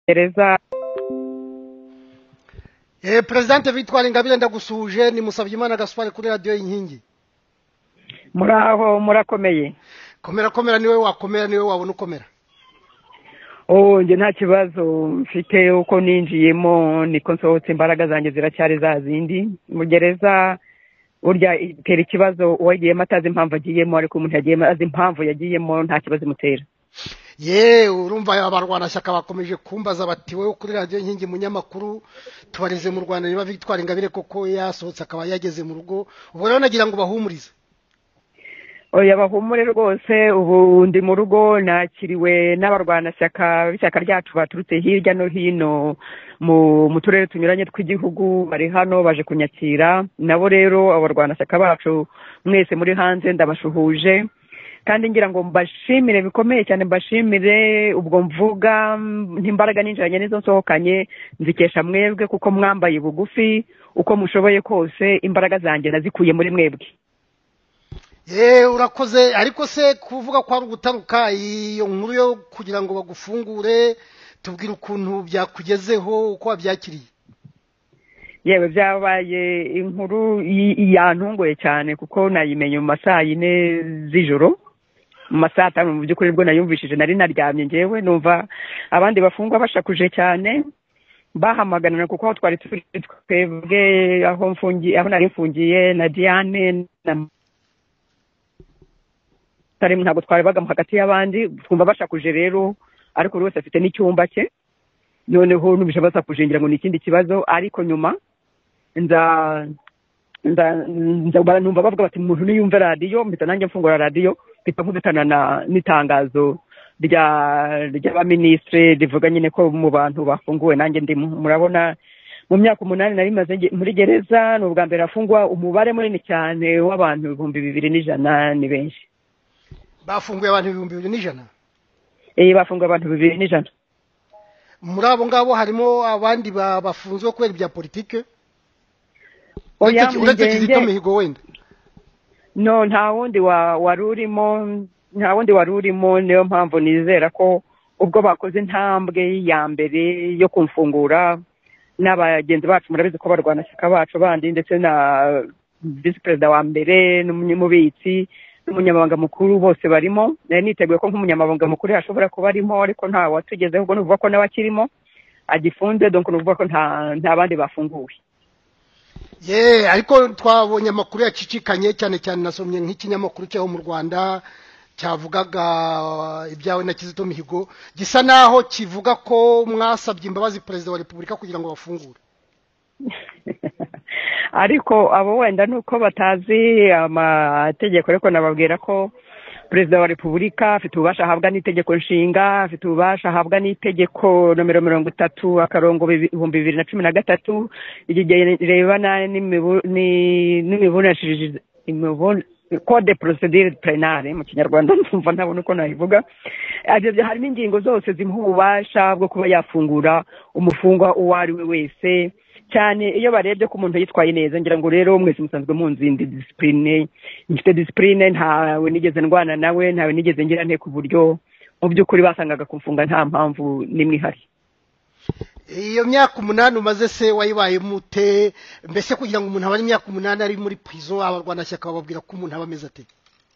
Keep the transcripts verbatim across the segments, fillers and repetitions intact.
gereza. Eh Presidente Victoire Ingabire ndagusuhuje, ni Musabyimana Gaspard kuri radio Inkingi. Muraho murakomeye. Komera komera niwe wakomera niwe wabona ukomera. Oh nje nta kibazo mfite uko ninjiyemo niko nsohotse imbaraga zanjye ziracyari za zindi mu gereza. Urya itera ikibazo uwagiye matazi impamvu agiyemo ariko umuntu yagiye azi impamvu yagiyemo nta kibazo mutera. Ye urumva abarwana shaka bakomeje kumbaza bati wewe kuri radio Inkingi munyamakuru tubarize mu Rwanda niba Victoire Ingabire koko yasohotse akaba yageze mu rugo. Ubu rero nagira ngo bahumurize. Oya bahumure rwose ubu ndi mu rugo nakiriwe n'abarwana shyaka bishyaka ryacu baturutse hirya no hino mu mu turere tunyuranye tw'igihugu bari hano baje kunyakira nabo rero abarwana shyaka bacu mwese muri hanze ndabashuhuje kandi ngira ngo mbashimire bikomeye cyane mbashimire ubwo mvuga ntimbaraga ninjiranye nizo nsohokanye nzikesha mwebwe kuko mwambaye bugufi uko mushoboye kose imbaraga zanjye nazikuye muri mwebwe. Eh urakoze ariko se kuvuga kwa rugutaruka iyo nkuru yo kugira ngo bagufungure tubwira ukuntu byakugezeho uko wabyakiriye. Yewe byabaye inkuru yantungoye cyane kuko nayimenye mu masaha yine z'ijoro mu masaha atanu mu by'ukuri bwo nayumvishije nari naryamye ngewe numva abandi bafungwa bashakuje cyane bahamaganana kuko aho twari twebwe aho mfungiye aho nari mfungiye na Diane na tari ntabwo twari baga hagati y'abandi twumva bashakuje rero ariko buri wese afite n'icyumba cye noneho nubisha basakuje ngira ngo ni ikindi kibazo ariko nyuma nza nza nza numva bavuga bati umuntu niyumva radio mpita nanjye mfungura radio mpita nkubitana na nitangazo rya ry'abaministre rivuga nyine ko mu bantu bafunguwe nanjye ndi murabona mu myaka umunani nari maze muri gereza n'ubwa mbere afungwa umubare munini cyane w'abantu ibihumbi bibiri n'ijana ni benshi. Bafunguye abantu ibihumbi bibiri n'ijana. Eh bafunguye abantu bibiri n'ijana. Muri abo ngabo harimo abandi bafunzwe kubera ibya politike. Oya uretse Kizito Mihigo wenda. No nta wundi wa warurimo nta wundi warurimo niyo mpamvu nizera ko ubwo bakoze intambwe ya mbere yo kumfungura n'abagenzi bacu murabizi ko barwana shyaka bacu bandi ndetse na vice president wa mbere n'umunyamubitsi n'umunyamabanga mukuru bose barimo niteguye ko nk'umunyamabanga mukuru yashobora kuba arimo ariko nta watugezeho ubwo nuvuga ko n'abakirimo agifunze donc nuvuga ko nta nta bandi bafunguwe. Ye ariko twabonye amakuru yacicikanye cyane cyane nasomye nk'ikinyamakuru cyo mu Rwanda cyavugaga ibyawe na Kizito Mihigo gisa naho kivuga ko mwasabye imbabazi president wa Republika kugira ngo bafungure. Ariko abo wenda nuko batazi amategeko ariko nababwira ko Perezida wa Republika afite ububasha ahabwa n'itegeko nshinga afite ububasha ahabwa n'itegeko nomero mirongo itatu akarongo ibihumbi bibiri na cumi na gatatu igihe rebana n'imibonanishirize code procedure pénale mu kinyarwanda numva ntabona uko nayivuga harimo ingingo zose zimuha ububasha bwo kuba yafungura umufungwa uwo ari we wese cyane iyo barebye ko umuntu yitwaye neza ngira ngo rero mwese musanzwe munzindi discipline mfite discipline ntawe nigeze ndwana nawe ntawe nigeze ngira nte ku buryo mu by'ukuri basangaga kumfunga nta mpamvu nimwe ihari. Iyo myaka umunani umaze se wayibaye mute mbese kugira ngo umuntu abane imyaka umunani ari muri prison abarwana shyaka bababwira ko umuntu abameze ate?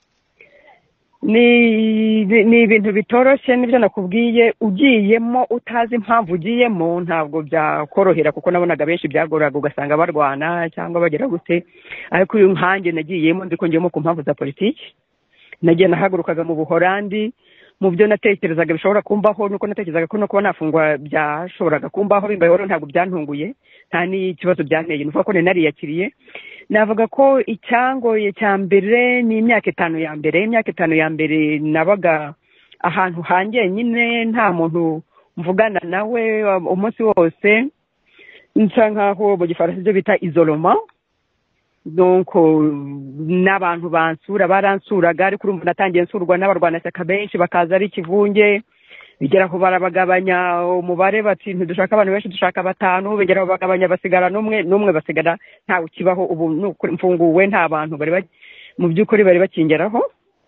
Ni ni ibintu bitoroshye nibyo nakubwiye ugiyemo utazi impamvu ugiyemo ntabwo byakorohera kuko nabonaga benshi byagoraga ugasanga barwana cyangwa bagera gute ariko uyu nkange nagiyemo ndiko ngiyemo ku mpamvu za politiki nagiye nahagurukaga mu Buholandi mu byo natekerezaga bishobora kumbaho nuko natekerezaga ko no kuba nafungwa byashoboraga kumbaho bimbaye ntabwo byantunguye nta n'ikibazo byanteye nuko ko nariyakiriye navuga ko icyangoye cya mbere ni imyaka itanu ya mbere imyaka itanu ya mbere nabaga ahantu hanjye nyine nta muntu mvugana nawe umunsi wose nsa nkaho mu gifaransa ibyo bita isolement donc n'abantu bansura baransuraga ariko urumva natangiye nsurwa n'abarwana shyaka benshi bakaza ari kivunge bigera ko barabagabanya umubare bati ntidushaka abantu benshi dushaka batanu bigera bagabanya basigara numwe numwe basigara ntawe kibaho ubu mfunguwe nta bantu bari mu by'ukuri bari bakingeraho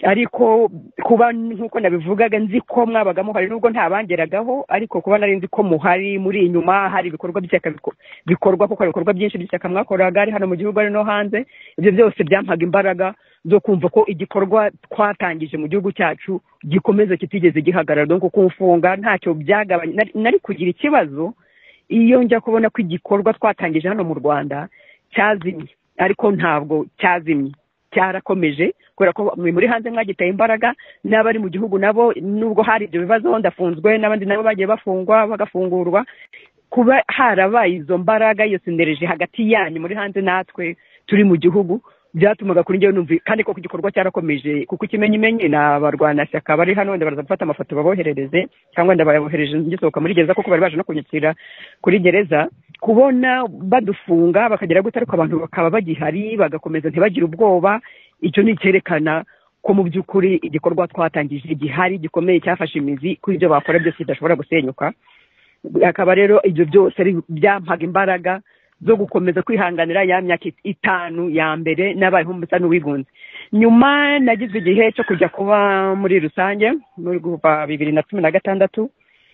ariko kuba nk'uko nabivugaga nzi ko mwabagamo hari nubwo ntabangeragaho ariko kuba nari nzi ko muhari muri inyuma hari ibikorwa by'ishyaka bikorwa kuko ibikorwa byinshi by'ishyaka mwakoraga ari hano mu gihugu ari no hanze, ibyo byose byampaga imbaraga zo kumva ko igikorwa twatangije mu gihugu cyacu gikomeza kitigeze gihagarara, donc kumfunga ntacyo byagabanya. Nari kugira ikibazo iyo njya kubona ko igikorwa twatangije hano mu Rwanda cyazimye, ariko ntabwo cyazimye, cyarakomeje kubera ko muri hanze mwagiteye imbaraga, n'abari mu gihugu nabo nubwo hari ibyo bibazo ndafunzwe n'abandi nabo bagiye bafungwa bagafungurwa, kuba harabaye izo mbaraga iyo sinereje hagati yanyu muri hanze natwe turi mu gihugu byatumaga kuri njyewe numva kandi ko igikorwa cyarakomeje, kuko ikimenye imenye n'abarwanashyaka bari hano wenda baraza gufata amafoto baboherereze cyangwa ndabayohereje ngisohoka muri gereza kuko bari baje no kunyakira kuri gereza, kubona badufunga bakagera gute ariko abantu bakaba bagihari bagakomeza ntibagire ubwoba. Icyo ni icyerekana ko mu by'ukuri igikorwa twatangije gihari gikomeye cyafashe imizi kuri ibyo bakora byose bidashobora gusenyuka. Akaba rero ibyo byose byampaga imbaraga zo gukomeza kwihanganira ya myaka itanu ya mbere nabayeho musa n'uwigunze. Nyuma nagize igihe cyo kujya kuba muri rusange muri kuva bibiri na cumi na gatandatu,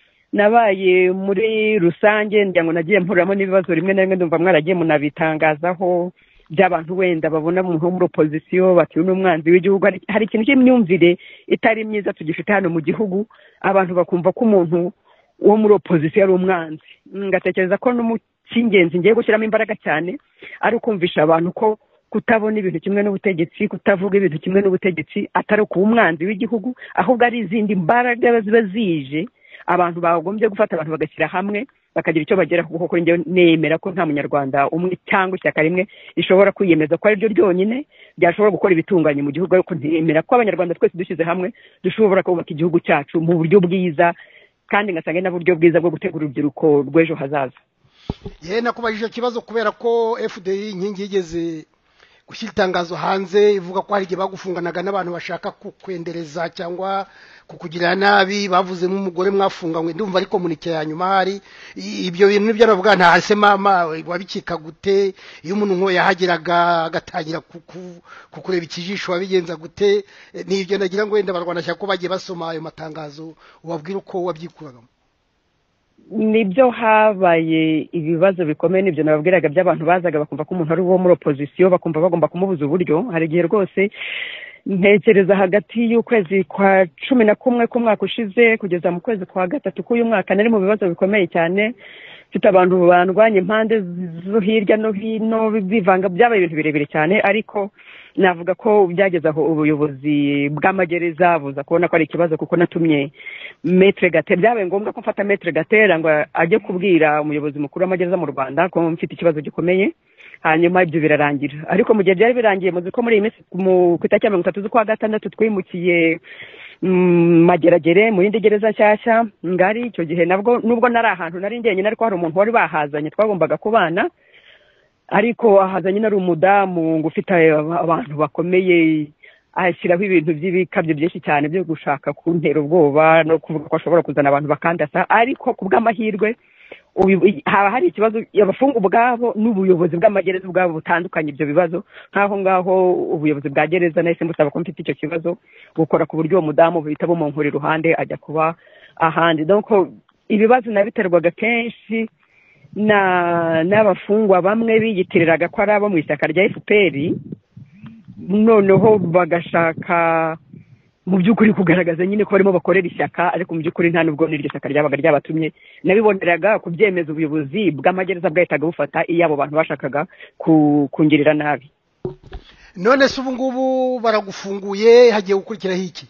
nabaye muri rusange ngira ngo nagiye mpuramo n'ibibazo rimwe na rimwe ndumva mwaragiye munabitangazaho by'abantu wenda babona umuntu muri opposition bati n'umwanzi w'igihugu. Hari ikintu cy'imyumvire itari myiza tugifite hano mu gihugu, abantu bakumva ko umuntu wo muri opposition ari umwanzi. Ngatekereza ko n'umukingenzi ngiye gushyiramo imbaraga cyane ari ukumvisha abantu ko kutabona ibintu kimwe n'ubutegetsi, kutavuga ibintu kimwe n'ubutegetsi atari kuba umwanzi w'igihugu, ahubwo ari izindi mbaraga ziba zije abantu bagombye gufata abantu bagashyira hamwe bakagira icyo bagera, kuko kuri njye nemera ko nta munyarwanda umwe cyangwa ishyaka rimwe rishobora kwiyemeza ko ari ryo ryonyine ryashobora gukora ibitunganye mu gihugu, ariko nemera ko abanyarwanda twese dushyize hamwe dushobora kubaka igihugu cyacu mu buryo bwiza, kandi ngasanga na buryo bwiza bwo gutegura urubyiruko rw'ejo hazaza. Ye nakubajije ikibazo kubera ko F D I inkingi yigeze gushyira itangazo hanze ivuga ko hari igihe bagufunganaga n'abantu bashaka kukwendereza cyangwa kukugirira nabi, bavuze n'umugore mwafunganywe ndumva ariko munike ya nyuma hari ibyo bintu nibyo navuga nta hase mama wabikika gute iyo umuntu nko yahagiraga agatangira kukureba ikijisho wabigenza gute? Nibyo nagira ngo wenda barwanashya ko bagiye basoma ayo matangazo ubabwira uko wabyikuragamo. Nibyo habaye ibibazo bikomeye, nibyo nababwiraga by'abantu bazaga bakumva ko umuntu ari uwo muri opposition bakumva bagomba kumubuza uburyo. Hari igihe rwose ntekereza hagati y'ukwezi kwa cumi na kumwe k'umwaka ushize kugeza mu kwezi kwa gatatu k'uyu mwaka nari mu bibazo bikomeye cyane, mfite abantu bandwanya impande zo hirya no hino bivanga, byabaye ibintu birebire cyane, ariko navuga ko byageze aho ubuyobozi bw'amagereza buza kubona ko ari ikibazo, kuko natumye Maître Gatera, byabaye ngombwa ko mfata Maître Gatera ngo ajye kubwira umuyobozi mukuru w'amagereza mu Rwanda ko mfite ikibazo gikomeye. Hanyuma ibyo birarangira, ariko mu gihe byari birangiye muzi ko muri iyi minsi ku itariki ya mirongo itatu z'ukwa gatandatu twimukiye Mageragere mu yindi gereza nshyashya ngari. Icyo gihe nabwo nubwo nari ahantu nari njyenyine, ariko hari umuntu wari bahazanye twagombaga kubana, ariko ahazanye nari umudamu ngo ufite abantu bakomeye, ashyiraho ibintu by'ibikabyo byinshi cyane byo gushaka kuntera ubwoba no kuvuga ko ashobora kuzana abantu bakandasa. Ariko ku bw'amahirwe haba hari ikibazo abafunga ubwabo n'ubuyobozi bw'amagereza ubwabo butandukanye ibyo bibazo, nk'aho ngaho ubuyobozi bwa gereza nahise mbusaba ko mfite icyo kibazo gukora ku buryo uwo mudamu buhita bumunkura iruhande ajya kuba ahandi. Donc ibibazo nabiterwaga kenshi na n'abafungwa bamwe biyitiriraga ko ari abo mu ishyaka rya F P R, noneho bagashaka mu by'ukuri kugaragaza nyine ko barimo bakorera ishyaka, ariko mu by'ukuri nta nubwo n'iryo shyaka ryabaga ryabatumye. Nabiboneraga ku byemezo ubuyobozi bw'amagereza bwahitaga bufata iyo abo bantu bashakaga kungirira nabi. None se ubu ngubu baragufunguye, hagiye gukurikiraho iki?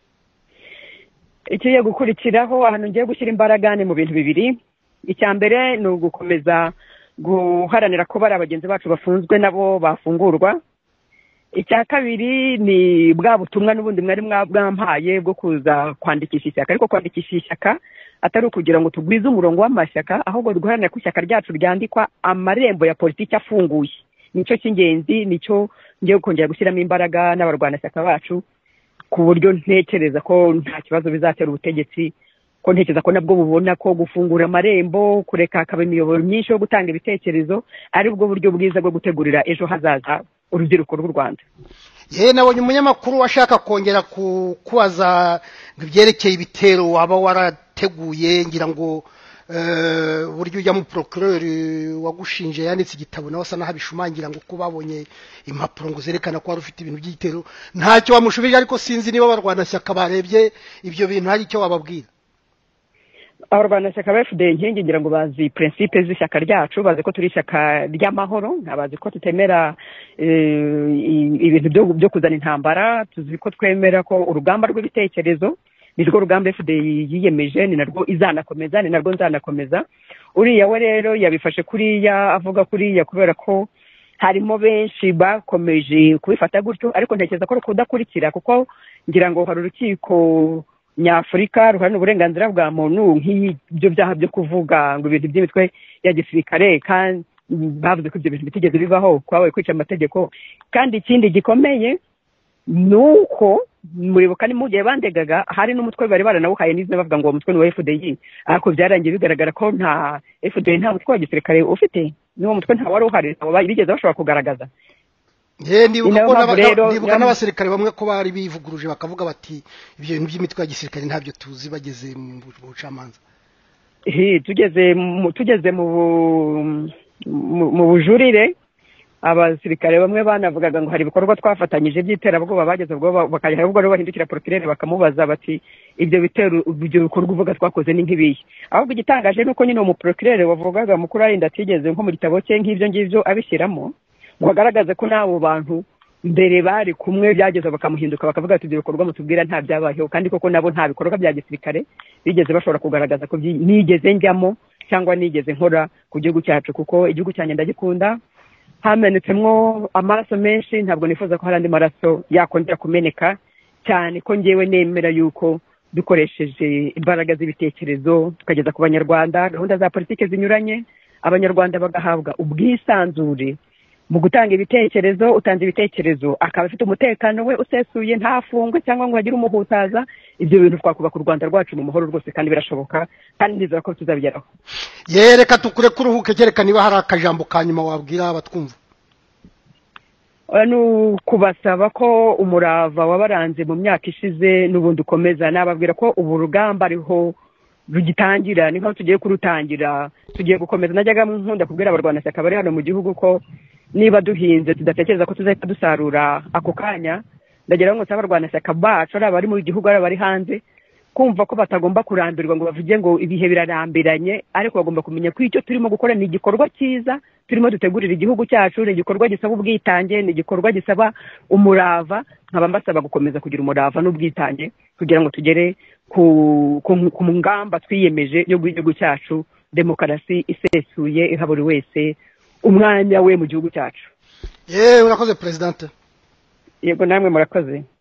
Ikiye gukurikiraho ahantu ngiye gushyira imbaraga ni mu bintu bibiri. Icya mbere ni ugukomeza guharanira ko bari abagenzi bacu bafunzwe nabo bafungurwa. Icya kabiri ni bwa butumwa n'ubundi mwari mwampaye bwo kuza kwandikisha ishyaka, ariko kwandikisha ishyaka atari ukugira ngo tugwize umurongo w'amashyaka, ahubwo duharanira ko ishyaka ryacu ryandikwa amarembo ya politiki afunguye. Nicyo cy'ingenzi, nicyo ngiye kongera gushyiramo imbaraga n'abarwanashyaka bacu, ku buryo ntekereza ko nta kibazo bizatera ubutegetsi, ko ntekereza ko nabwo bubona ko gufungura amarembo, kureka hakaba imiyoboro myinshi yo gutanga ibitekerezo ari bwo buryo bwiza bwo gutegurira ejo hazaza urubyiruko rw'u Rwanda. ye nabonye umunyamakuru washaka kongera kukubaza ibyerekeye ibitero waba warateguye ngira ngo buryo ujya mu procureur wagushinje yanditse igitabo nawe asa naho abishumangira ngo ko babonye impapuro ngo zerekana ko wari ufite ibintu by'igitero ntacyo wamushubije ariko sinzi niba abarwanashyaka barebye ibyo bintu hari icyo wababwira. Abarwanashyaka ba F D inkingi ngira ngo bazi principe z'ishyaka ryacu, bazi ko turi ishyaka ry'amahoro, bazi ko tutemera ibintu byo kuzana intambara, tuzi ko twemera ko urugamba rw'ibitekerezo nirwo rugamba F D yiyemeje, ni narwo izanakomeza, ni narwo nzanakomeza. Uriya we rero yabifashe kuriya avuga kuriya kubera ko harimo benshi bakomeje kubifata gutyo, ariko ntekereza ko kudakurikira kuko ngira ngo hari urukiko nyafurika ruhana uburenganzira bwa muntu nk'ibyo byaha byo kuvuga ngo ibintu by'imitwe ya gisirikare, kandi bavuze ko ibyo bintu bitigeze bibaho, kwabaye kwica amategeko. Kandi ikindi gikomeye nuko muribuka ni mu gihe bandegaga hari n'umutwe bari baranawuhaye n'izina bavuga ngo umutwe ni wa F D I, ariko byarangiye bigaragara ko nta F D I nta mutwe wa gisirikare ufite, niwo mutwe nta wari uhari, abo bigeze bashobora kugaragaza. Ye ndibuka n'abasirikare bamwe ko bari bivuguruje bakavuga bati ibyo bintu by'imitwe ya gisirikare ntabyo tuzi bageze mu bucamanza. Eh tugeze tugeze mu mu bujurire abasirikare bamwe banavugaga ngo hari ibikorwa twafatanyije by'iterabwoba, bageze ubwo bakajya ahubwo rero bahindukira procureur bakamubaza bati ibyo bitero ibyo bikorwa uvuga twakoze ni nk'ibihe. Ahubwo igitangaje nuko nyine mu procureur wavugaga mukuru ari ndatigeze nko mu gitabo cye nk'ibyo ngivyo abishyiramo ngo agaragaze ko nabo bantu mbere bari kumwe byageze bakamuhinduka bakavuga ati ibyo bikorwa mutubwira nta byabayeho, kandi koko nabo nta bikorwa bya gisirikare bigeze bashobora kugaragaza ko nigeze njyamo cyangwa nigeze nkora ku gihugu cyacu, kuko igihugu cyanjye ndagikunda, hamenetsemo amaraso menshi, ntabwo nifuza ko hari andi maraso yakongera kumeneka, cyane ko ngewe nemera yuko dukoresheje imbaraga z'ibitekerezo tukageza ku banyarwanda gahunda za politike zinyuranye, abanyarwanda bagahabwa ubwisanzure mu gutanga ibitekerezo. Utanze ibitekerezo akaba afite umutekano we usesuye, ntafungwe cyangwa ngo hagire umuhutaza. Ibyo bintu twakubaka u Rwanda rwacu mu mahoro rwose, kandi birashoboka, kandi nizera ko tuzabigeraho. Yereka tukure kuruhuke, kereka niba hari akajambo kanyuma wabwira abatwumva. Anu kubasaba ko umurava wabaranze mu myaka ishize n'ubundi ukomeza, nababwira ko ubu rugamba ariho rugitangira, ni nko tugiye kurutangira, tugiye gukomeza. Najyaga nkunda kubwira abarwanashyaka bari hano mu gihugu ko niba duhinze tudatekereza ko tuzahita dusarura ako kanya, ndagira ngo nsaba abarwanashyaka bacu ari abari mu gihugu ari abari hanze kumva ko batagomba kurambirwa ngo bavuge ngo ibihe birarambiranye, ariko bagomba kumenya ko icyo turimo gukora ni igikorwa cyiza, turimo dutegurira igihugu cyacu, ni igikorwa gisaba ubwitange, ni igikorwa gisaba umurava. Nkaba mbasaba gukomeza kugira umurava n'ubwitange kugira ngo tugere ku ku ngamba twiyemeje yo igihugu cyacu, demokarasi isesuye iha buri wese umwanya we mu gihugu cyacu. Yewe urakoze president. Yego namwe murakoze.